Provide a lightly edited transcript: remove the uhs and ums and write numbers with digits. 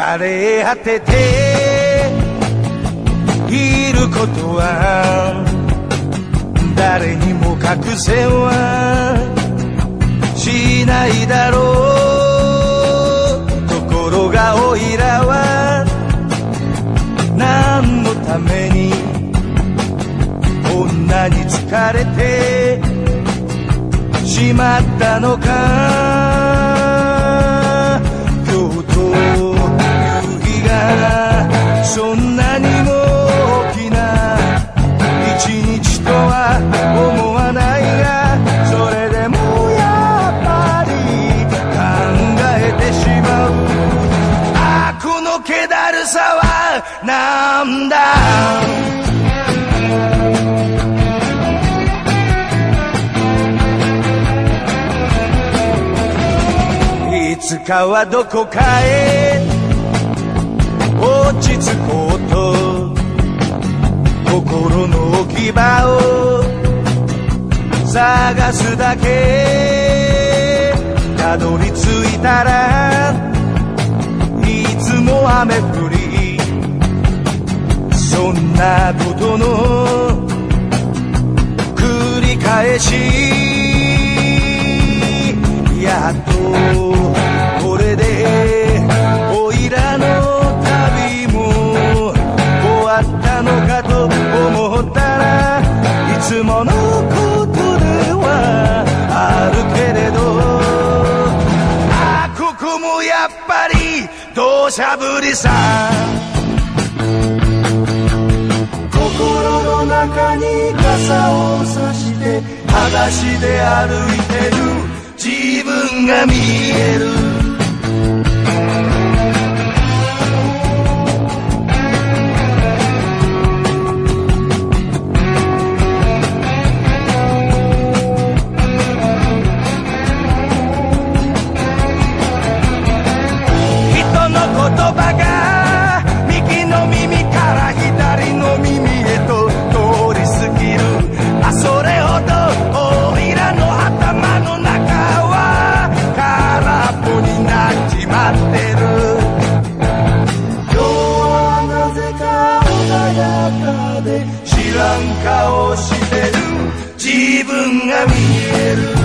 疲れ果てていることは誰にも隠せはしないだろう。ところがおいらは何のためにこんなに疲れてしまったのか。今日という日がそんなにも大きな一日とは思わないが、それでもやっぱり考えてしまう。ああこの気だるさはなんだ。いつかはどこかへ落ち着こうと心の置き場を探すだけ。たどり着いたらいつも雨降り、そんなことの繰り返し。やっとこれでおいらの旅も終わったのかと思ったら、いつものことではあるけれど、ああここもやっぱり土砂降りさ。心の中に傘を差して裸足で歩いてる自分が見える。人の言葉が右の耳から左の耳へと通り過ぎる。あそれほどおいらの頭の中になっちまってる。今日はなぜか穏やかで知らん顔してる自分が見える。